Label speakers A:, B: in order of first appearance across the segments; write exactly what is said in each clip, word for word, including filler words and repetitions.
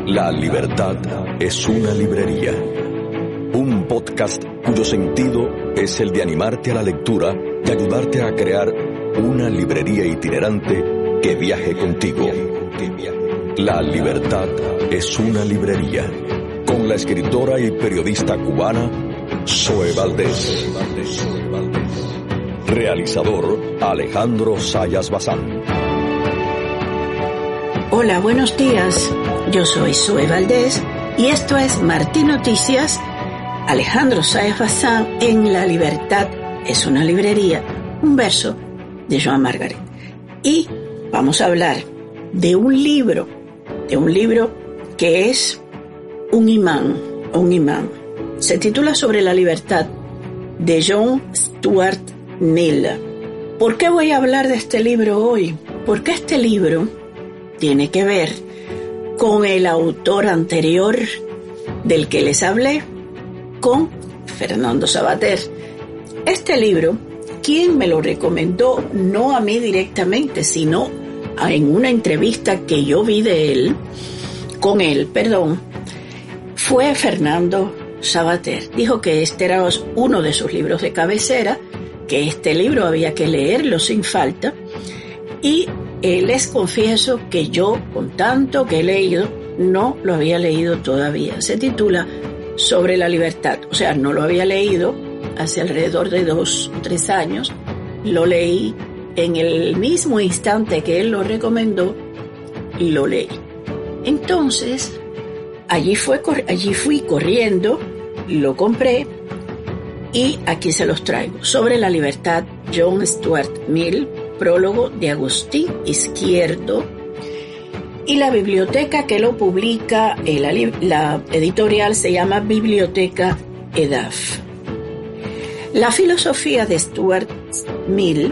A: La libertad es una librería. Un podcast cuyo sentido es el de animarte a la lectura y ayudarte a crear una librería itinerante que viaje contigo. La libertad es una librería. Con la escritora y periodista cubana Zoe Valdés. Realizador Alejandro Sayas Bazán.
B: Hola, buenos días. Yo soy Zoe Valdés y esto es Martí Noticias. Alejandro Sayas Bazán en La libertad es una librería. Un verso de Joan Margaret. Y vamos a hablar de un libro, de un libro que es un imán, un imán. Se titula Sobre la libertad, de John Stuart Mill. ¿Por qué voy a hablar de este libro hoy? Porque este libro tiene que ver con el autor anterior del que les hablé, con Fernando Savater. Este libro, ¿quién me lo recomendó? No a mí directamente, sino en una entrevista que yo vi de él, con él, perdón, fue Fernando Savater. Dijo que este era uno de sus libros de cabecera, que este libro había que leerlo sin falta, y eh, les confieso que yo, con tanto que he leído, no lo había leído todavía. Se titula Sobre la libertad, o sea, no lo había leído hace alrededor de dos o tres años. Lo leí en el mismo instante que él lo recomendó, lo leí. Entonces, allí, fue, allí fui corriendo, lo compré y aquí se los traigo. Sobre la libertad, John Stuart Mill, prólogo de Agustín Izquierdo, y la biblioteca que lo publica, eh, la, la editorial se llama Biblioteca Edaf. La filosofía de Stuart Mill,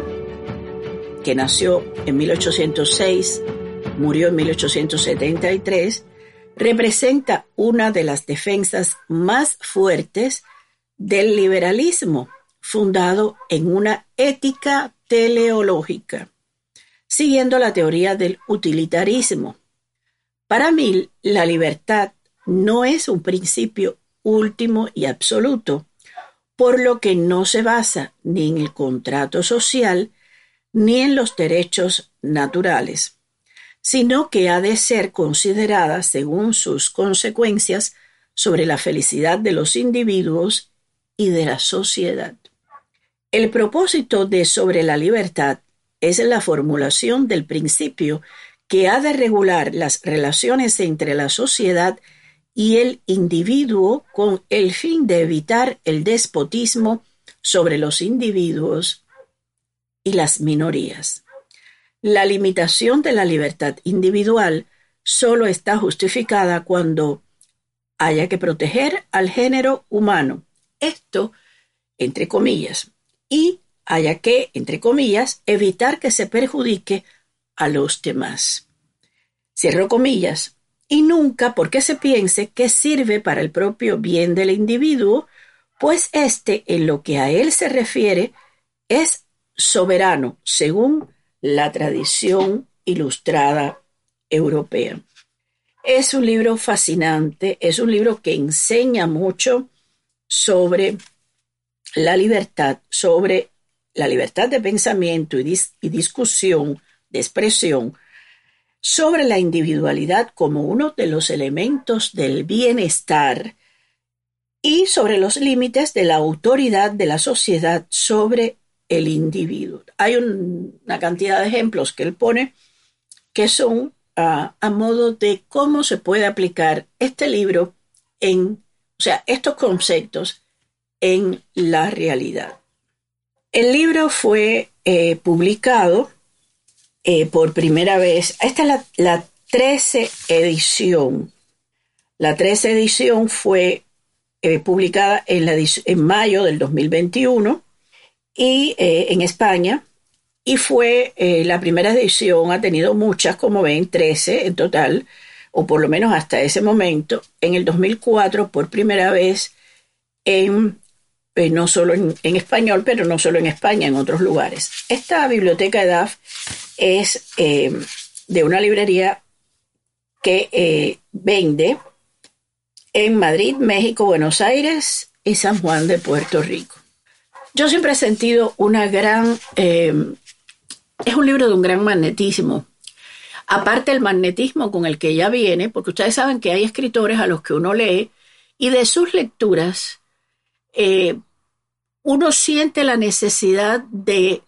B: que nació en mil ochocientos seis, murió en mil ochocientos setenta y tres, representa una de las defensas más fuertes del liberalismo, fundado en una ética teleológica, siguiendo la teoría del utilitarismo. Para Mill, la libertad no es un principio último y absoluto, por lo que no se basa ni en el contrato social ni en los derechos naturales, sino que ha de ser considerada según sus consecuencias sobre la felicidad de los individuos y de la sociedad. El propósito de Sobre la libertad es la formulación del principio que ha de regular las relaciones entre la sociedad y el individuo con el fin de evitar el despotismo sobre los individuos y las minorías. La limitación de la libertad individual solo está justificada cuando haya que proteger al género humano. Esto, entre comillas, y haya que, entre comillas, evitar que se perjudique a los demás. Cierro comillas. Y nunca porque se piense que sirve para el propio bien del individuo, pues éste, en lo que a él se refiere, es soberano, según la tradición ilustrada europea. Es un libro fascinante, es un libro que enseña mucho sobre la libertad, sobre la libertad de pensamiento y, dis- y discusión, de expresión, sobre la individualidad como uno de los elementos del bienestar y sobre los límites de la autoridad de la sociedad sobre el individuo. Hay un, una cantidad de ejemplos que él pone que son uh, a modo de cómo se puede aplicar este libro en, o sea, estos conceptos en la realidad. El libro fue eh, publicado eh, por primera vez. Esta es la, la trece edición. La trece edición fue eh, publicada en, la, en mayo del dos mil veintiuno y eh, en España, y fue eh, la primera edición, ha tenido muchas, como ven, trece en total, o por lo menos hasta ese momento. En el dos mil cuatro, por primera vez, en, eh, no solo en, en español, pero no solo en España, en otros lugares. Esta biblioteca Edaf es eh, de una librería que eh, vende en Madrid, México, Buenos Aires y San Juan de Puerto Rico. Yo siempre he sentido una gran... Eh, es un libro de un gran magnetismo. Aparte del magnetismo con el que ella viene, porque ustedes saben que hay escritores a los que uno lee y de sus lecturas eh, uno siente la necesidad de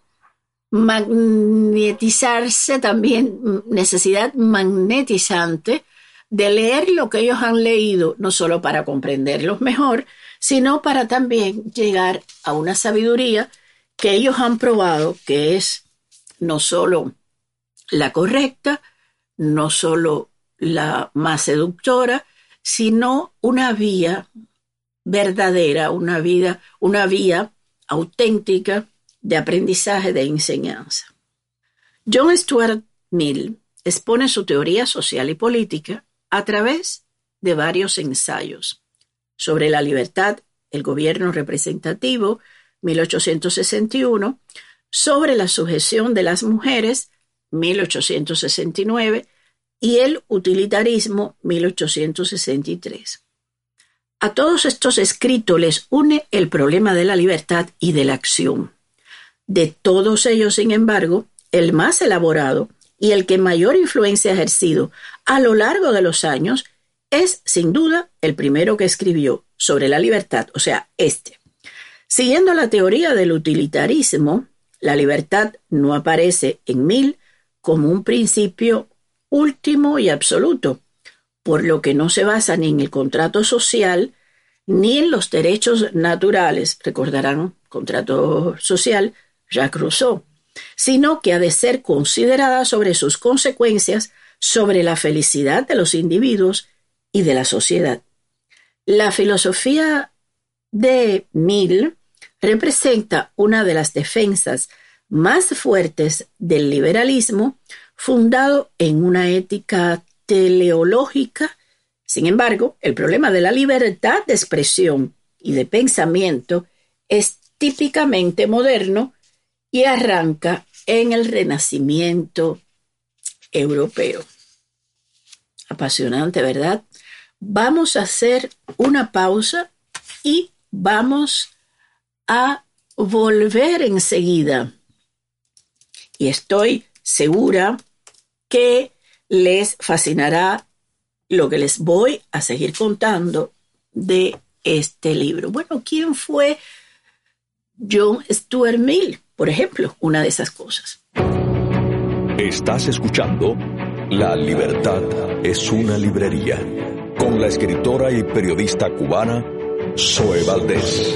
B: magnetizarse también, necesidad magnetizante de leer lo que ellos han leído, no solo para comprenderlos mejor, sino para también llegar a una sabiduría que ellos han probado que es no solo la correcta, no solo la más seductora, sino una vía verdadera, una vida, una vía auténtica de aprendizaje, de enseñanza. John Stuart Mill expone su teoría social y política a través de varios ensayos sobre la libertad, el gobierno representativo, mil ochocientos sesenta y uno, sobre la sujeción de las mujeres, mil ochocientos sesenta y nueve, y el utilitarismo, mil ochocientos sesenta y tres. A todos estos escritos les une el problema de la libertad y de la acción. De todos ellos, sin embargo, el más elaborado y el que mayor influencia ha ejercido a lo largo de los años es, sin duda, el primero que escribió sobre la libertad, o sea, este. Siguiendo la teoría del utilitarismo, la libertad no aparece en Mill como un principio último y absoluto, por lo que no se basa ni en el contrato social ni en los derechos naturales, recordarán, contrato social, Jacques Rousseau, sino que ha de ser considerada sobre sus consecuencias sobre la felicidad de los individuos y de la sociedad. La filosofía de Mill representa una de las defensas más fuertes del liberalismo, fundado en una ética teleológica. Sin embargo, el problema de la libertad de expresión y de pensamiento es típicamente moderno y arranca en el Renacimiento europeo. Apasionante, ¿verdad? Vamos a hacer una pausa y vamos a volver enseguida. Y estoy segura que les fascinará lo que les voy a seguir contando de este libro. Bueno, ¿quién fue John Stuart Mill? Por ejemplo, una de esas cosas.
A: Estás escuchando La Libertad es una librería, con la escritora y periodista cubana Zoe Valdés.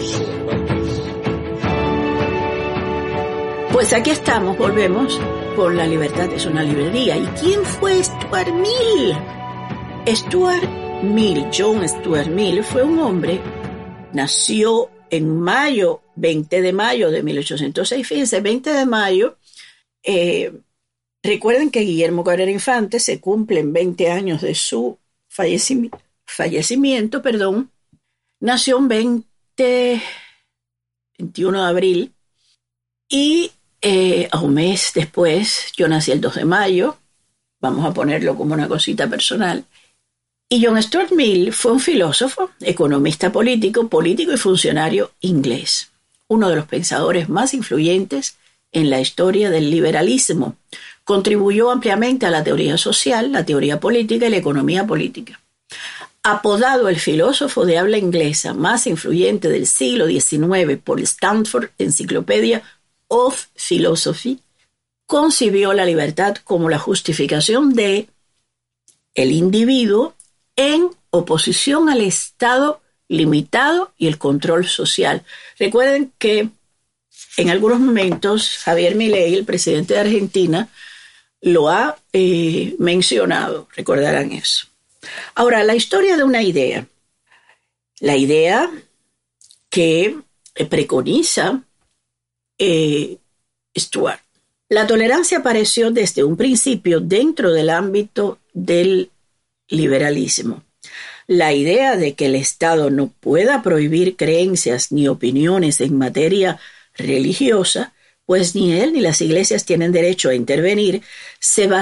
B: Pues aquí estamos, volvemos con La Libertad es una librería. ¿Y quién fue Stuart Mill? Stuart Mill, John Stuart Mill, fue un hombre, nació en mayo, veinte de mayo de mil ochocientos seis, fíjense, veinte de mayo, eh, recuerden que Guillermo Cabrera Infante se cumplen veinte años de su fallecimiento, fallecimiento, perdón, nació un veinte, veintiuno de abril, y eh, a un mes después, yo nací el dos de mayo, vamos a ponerlo como una cosita personal. Y John Stuart Mill fue un filósofo, economista político, político y funcionario inglés, uno de los pensadores más influyentes en la historia del liberalismo. Contribuyó ampliamente a la teoría social, la teoría política y la economía política. Apodado el filósofo de habla inglesa más influyente del siglo diecinueve por el Stanford Encyclopedia of Philosophy, concibió la libertad como la justificación de el individuo en oposición al Estado limitado y el control social. Recuerden que en algunos momentos Javier Milei, el presidente de Argentina, lo ha eh, mencionado, recordarán eso. Ahora, la historia de una idea. La idea que preconiza eh, Stuart. La tolerancia apareció desde un principio dentro del ámbito del liberalismo. La idea de que el Estado no pueda prohibir creencias ni opiniones en materia religiosa, pues ni él ni las iglesias tienen derecho a intervenir, se basó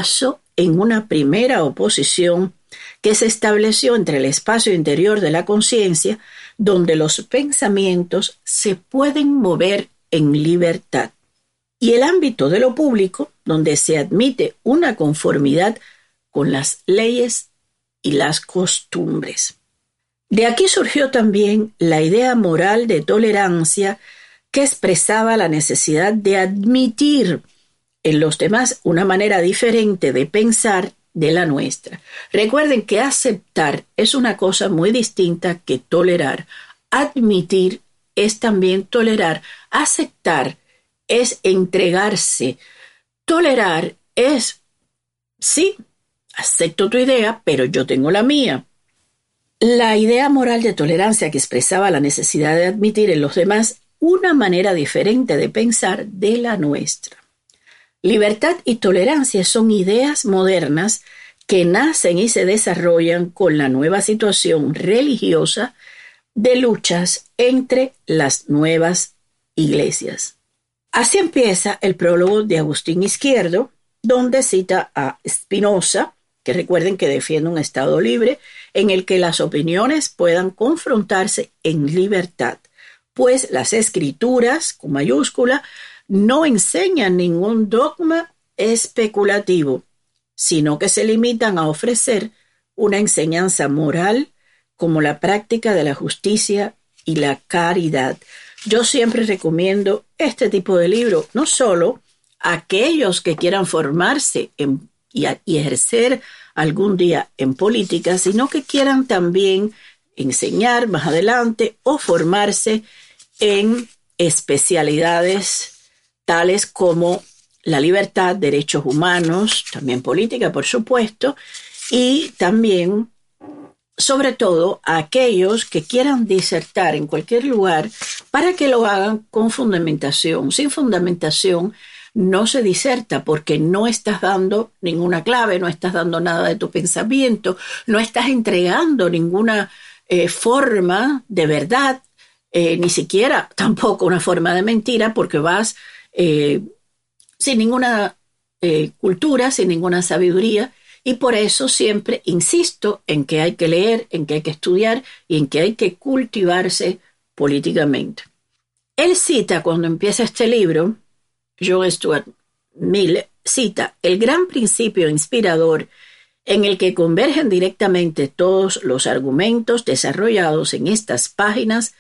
B: en una primera oposición que se estableció entre el espacio interior de la conciencia, donde los pensamientos se pueden mover en libertad, y el ámbito de lo público, donde se admite una conformidad con las leyes y las costumbres. De aquí surgió también la idea moral de tolerancia, que expresaba la necesidad de admitir en los demás una manera diferente de pensar de la nuestra. Recuerden que aceptar es una cosa muy distinta que tolerar. Admitir es también tolerar. Aceptar es entregarse. Tolerar es, sí, acepto tu idea, pero yo tengo la mía. La idea moral de tolerancia que expresaba la necesidad de admitir en los demás una manera diferente de pensar de la nuestra. Libertad y tolerancia son ideas modernas que nacen y se desarrollan con la nueva situación religiosa de luchas entre las nuevas iglesias. Así empieza el prólogo de Agustín Izquierdo, donde cita a Spinoza, que recuerden que defiende un Estado libre en el que las opiniones puedan confrontarse en libertad, pues las escrituras, con mayúscula, no enseñan ningún dogma especulativo, sino que se limitan a ofrecer una enseñanza moral como la práctica de la justicia y la caridad. Yo siempre recomiendo este tipo de libro, no solo a aquellos que quieran formarse en, y, a, y ejercer algún día en política, sino que quieran también enseñar más adelante o formarse en especialidades tales como la libertad, derechos humanos, también política, por supuesto, y también, sobre todo, a aquellos que quieran disertar en cualquier lugar para que lo hagan con fundamentación. Sin fundamentación no se diserta porque no estás dando ninguna clave, no estás dando nada de tu pensamiento, no estás entregando ninguna eh, forma de verdad, eh, ni siquiera tampoco una forma de mentira, porque vas eh, sin ninguna eh, cultura, sin ninguna sabiduría, y por eso siempre insisto en que hay que leer, en que hay que estudiar y en que hay que cultivarse políticamente. Él cita, cuando empieza este libro, John Stuart Mill cita el gran principio inspirador en el que convergen directamente todos los argumentos desarrollados en estas páginas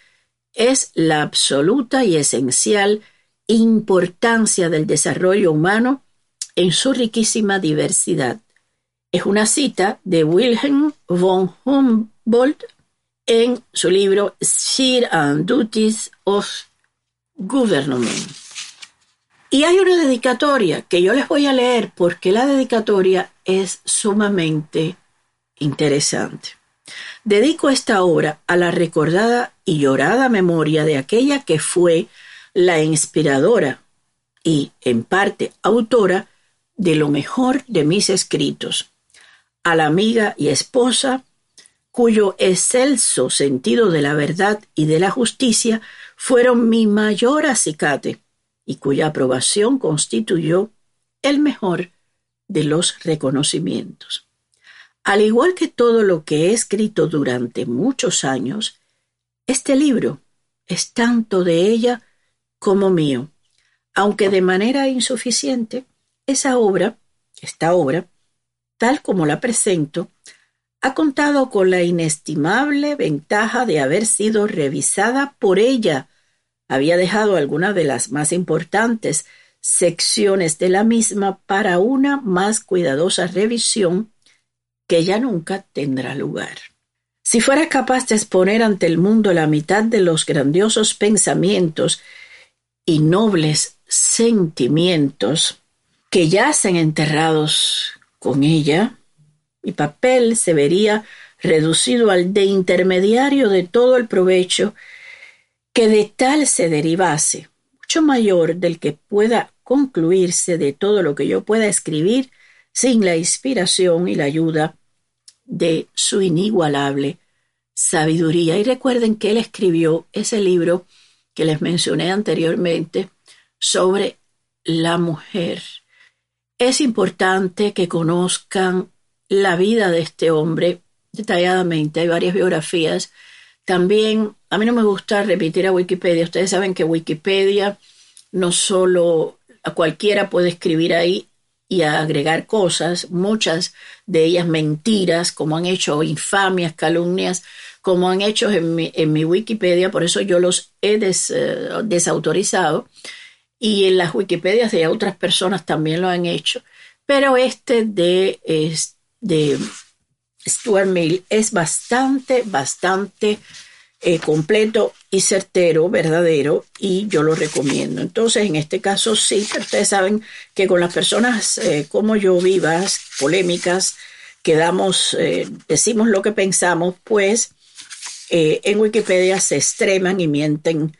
B: es la absoluta y esencial importancia del desarrollo humano en su riquísima diversidad. Es una cita de Wilhelm von Humboldt en su libro Sphere and Duties of Government. Y hay una dedicatoria que yo les voy a leer porque la dedicatoria es sumamente interesante. Dedico esta obra a la recordada y llorada memoria de aquella que fue la inspiradora y, en parte, autora de lo mejor de mis escritos, a la amiga y esposa cuyo excelso sentido de la verdad y de la justicia fueron mi mayor acicate y cuya aprobación constituyó el mejor de los reconocimientos. Al igual que todo lo que he escrito durante muchos años, este libro es tanto de ella como mío, aunque de manera insuficiente. Esa obra, esta obra, tal como la presento, ha contado con la inestimable ventaja de haber sido revisada por ella. Había dejado algunas de las más importantes secciones de la misma para una más cuidadosa revisión que ya nunca tendrá lugar. Si fuera capaz de exponer ante el mundo la mitad de los grandiosos pensamientos y nobles sentimientos que yacen enterrados con ella, mi papel se vería reducido al de intermediario de todo el provecho que de tal se derivase, mucho mayor del que pueda concluirse de todo lo que yo pueda escribir sin la inspiración y la ayuda de su inigualable sabiduría. Y recuerden que él escribió ese libro que les mencioné anteriormente sobre la mujer. es importante que conozcan la vida de este hombre detalladamente. Hay varias biografías. También, a mí no me gusta repetir a Wikipedia. Ustedes saben que Wikipedia no solo a cualquiera puede escribir ahí y agregar cosas, muchas de ellas mentiras, como han hecho, infamias, calumnias, como han hecho en mi, en mi Wikipedia. Por eso yo los he des, uh, desautorizado. Y en las Wikipedias de otras personas también lo han hecho. Pero este de, es, de Stuart Mill es bastante, bastante eh, completo y certero, verdadero, y yo lo recomiendo. Entonces, en este caso sí, pero ustedes saben que con las personas eh, como yo, vivas, polémicas, que damos, eh, decimos lo que pensamos, pues eh, en Wikipedia se extreman y mienten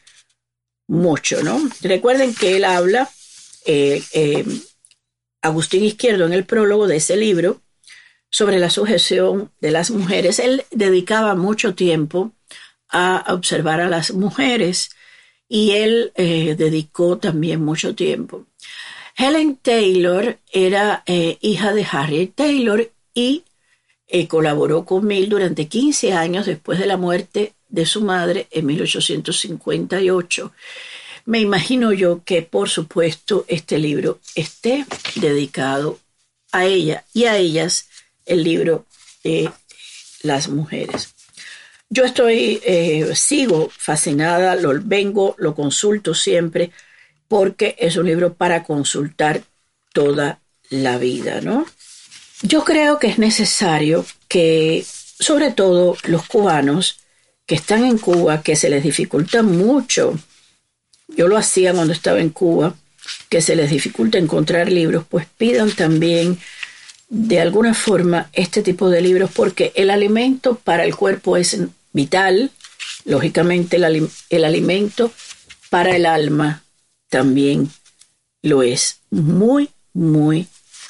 B: mucho, ¿no? Recuerden que él habla, eh, eh, Agustín Izquierdo, en el prólogo de ese libro, sobre la sujeción de las mujeres. Él dedicaba mucho tiempo a observar a las mujeres y él eh, dedicó también mucho tiempo. Helen Taylor era eh, hija de Harriet Taylor y eh, colaboró con Mill durante quince años después de la muerte de su madre en mil ochocientos cincuenta y ocho. Me imagino yo que, por supuesto, este libro esté dedicado a ella y a ellas, el libro de las mujeres. Yo estoy, eh, sigo fascinada, lo vengo, lo consulto siempre, porque es un libro para consultar toda la vida, ¿no? Yo creo que es necesario que, sobre todo los cubanos que están en Cuba, que se les dificulta mucho, yo lo hacía cuando estaba en Cuba, que se les dificulta encontrar libros, pues pidan también de alguna forma este tipo de libros, porque el alimento para el cuerpo es vital, lógicamente el, el alimento para el alma también lo es, muy, muy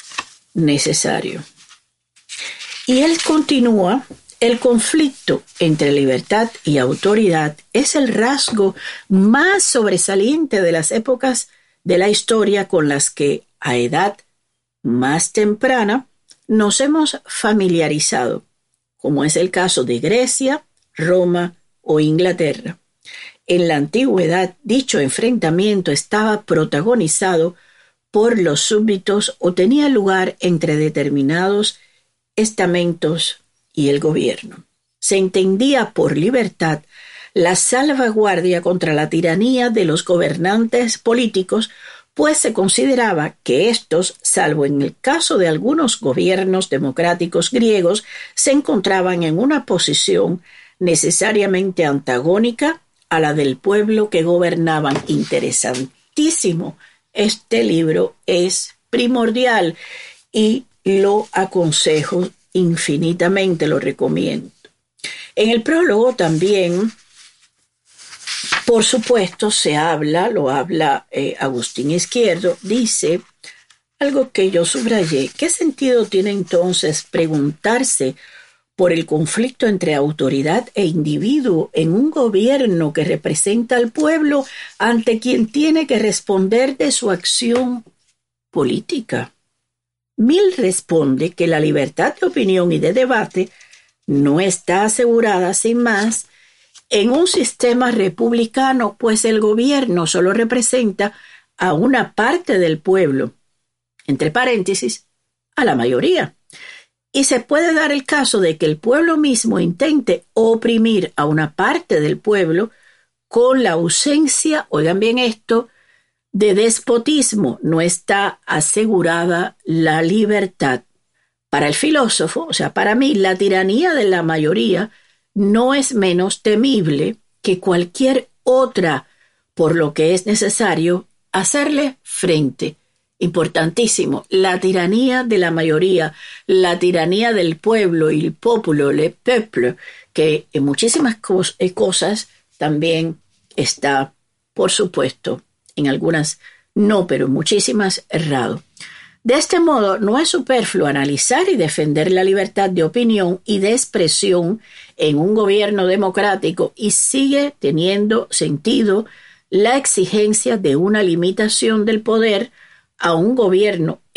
B: necesario. Y él continúa: el conflicto entre libertad y autoridad es el rasgo más sobresaliente de las épocas de la historia con las que, a edad más temprana, nos hemos familiarizado, como es el caso de Grecia, Roma o Inglaterra. En la antigüedad, dicho enfrentamiento estaba protagonizado por los súbditos o tenía lugar entre determinados estamentos y el gobierno. Se entendía por libertad la salvaguardia contra la tiranía de los gobernantes políticos, pues se consideraba que estos, salvo en el caso de algunos gobiernos democráticos griegos, se encontraban en una posición necesariamente antagónica a la del pueblo que gobernaban. Interesantísimo. Este libro es primordial y lo aconsejo infinitamente, lo recomiendo. En el prólogo también, por supuesto, se habla, lo habla eh, Agustín Izquierdo, dice algo que yo subrayé. ¿Qué sentido tiene entonces preguntarse por el conflicto entre autoridad e individuo en un gobierno que representa al pueblo ante quien tiene que responder de su acción política? Mill responde que la libertad de opinión y de debate no está asegurada sin más en un sistema republicano, pues el gobierno solo representa a una parte del pueblo, entre paréntesis, a la mayoría. Y se puede dar el caso de que el pueblo mismo intente oprimir a una parte del pueblo con la ausencia, oigan bien esto, de despotismo. No está asegurada la libertad. Para el filósofo, o sea, para mí, la tiranía de la mayoría no es menos temible que cualquier otra, por lo que es necesario hacerle frente. Importantísimo, la tiranía de la mayoría, la tiranía del pueblo, el populo, le peuple, que en muchísimas cos- cosas también está, por supuesto, en algunas no, pero en muchísimas errado. De este modo, no es superfluo analizar y defender la libertad de opinión y de expresión en un gobierno democrático, y sigue teniendo sentido la exigencia de una limitación del poder a un gobierno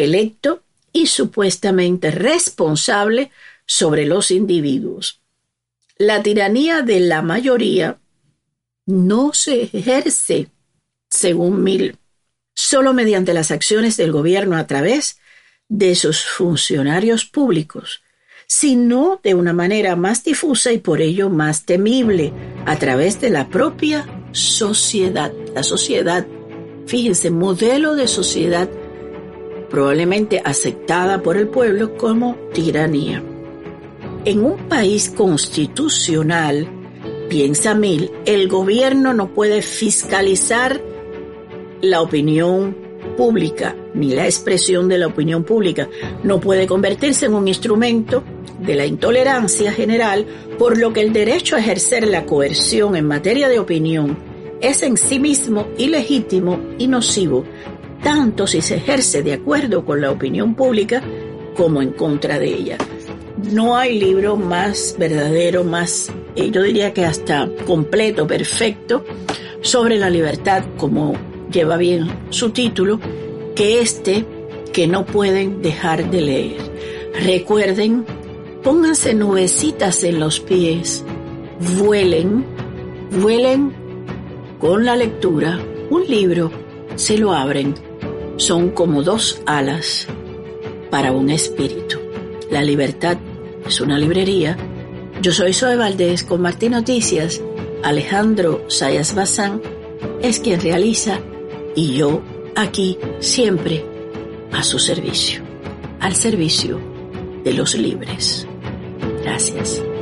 B: electo y supuestamente responsable sobre los individuos. La tiranía de la mayoría no se ejerce, según Mill, solo mediante las acciones del gobierno a través de sus funcionarios públicos, sino de una manera más difusa y por ello más temible, a través de la propia sociedad. La sociedad, fíjense, modelo de sociedad probablemente aceptada por el pueblo como tiranía. En un país constitucional, piensa Mill, el gobierno no puede fiscalizar la opinión pública, ni la expresión de la opinión pública. No puede convertirse en un instrumento de la intolerancia general, por lo que el derecho a ejercer la coerción en materia de opinión es en sí mismo ilegítimo y nocivo, tanto si se ejerce de acuerdo con la opinión pública como en contra de ella. No hay libro más verdadero, más, eh, yo diría que hasta completo, perfecto, sobre la libertad, como lleva bien su título, que este que no pueden dejar de leer. Recuerden, pónganse nubecitas en los pies, vuelen, vuelen con la lectura. Un libro, se lo abren, son como dos alas para un espíritu. La libertad es una librería. Yo soy Zoe Valdés con Martín Noticias. Alejandro Zayas Bazán es quien realiza y yo aquí siempre a su servicio, al servicio de los libres. Gracias.